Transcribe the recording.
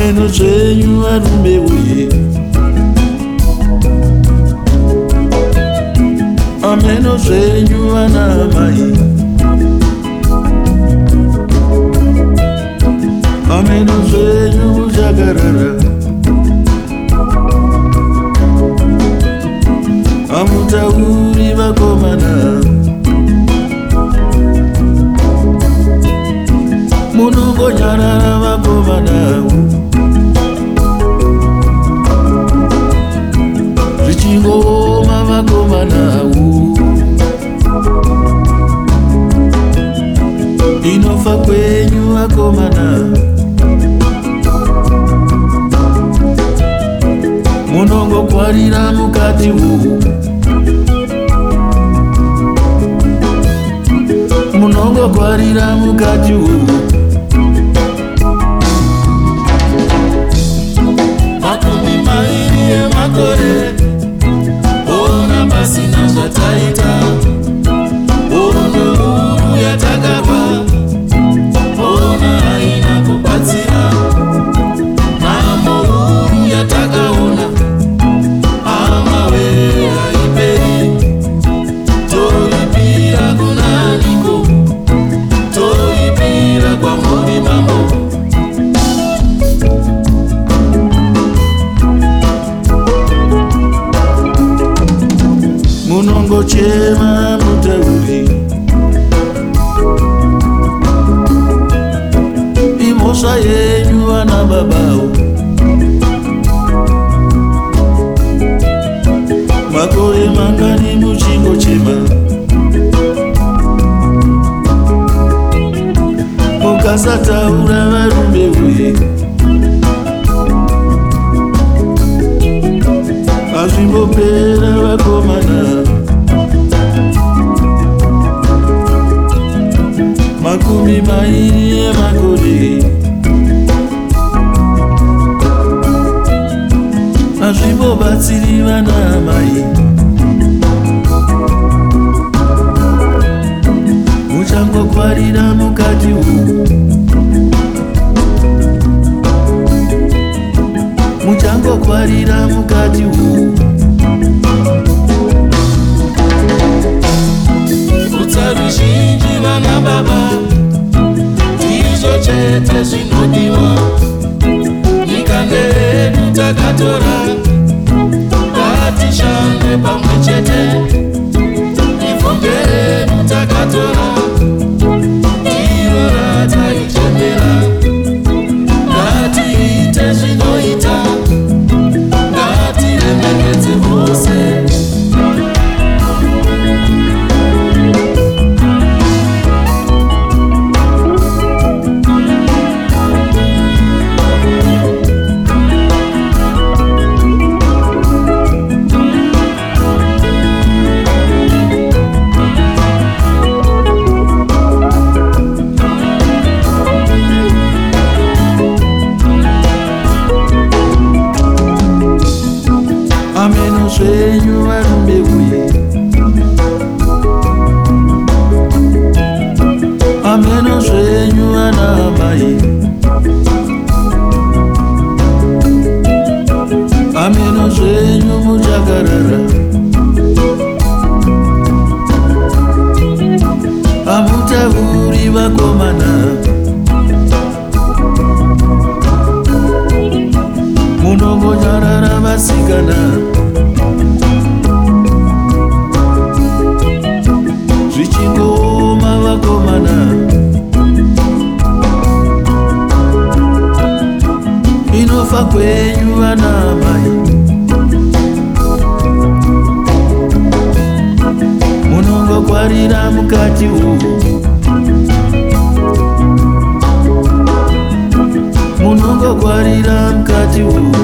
ameno zvenyu varume uye, ameno zvenyu vana mai, ameno zvenyu muchakarara, amutauri vakomana, munongonyarara vakomana, zvichingoma vakomana, inofa kwenyu vakomana, munongokwarira mukati umu, munongokwarira mukati umu. Makumi mairi emakore, ona pasina zvataita, ona huru yatakarwa, ona haina kubatsira, nhamo huru yatakaona, hama we haiperi, toipira kunaniko, toipira kwamuri mambo. Munongochema mutauri, imhosva yenyu vana babao, makore mangani muchingochema, mukasataura varume uye, hazvimbopera vakomana, makumi mairi emakore, hazvimbobatsiri vana mai, muchangokwarira mukati umu, muchangokwarira mukati umu. Utsa ruzhinji vana baba, ndizvo chete zvinodiwa, nyika ndeyedu takatora, ngatishande pamwe chete, ivhu nderedu takatora, iro rataichembera, ngatiite zvinoita, ngatiremekedze vose. Ameno zvenyu varume uye, ameno zvenyu vana mai, ameno zvenyu muchakarara, amutauri vakomana, munongonyarara vasikana, zvichingoma vakomana, inofa kwenyu vana mai, munongokwarira mukati umu, munongokwarira mukati umu.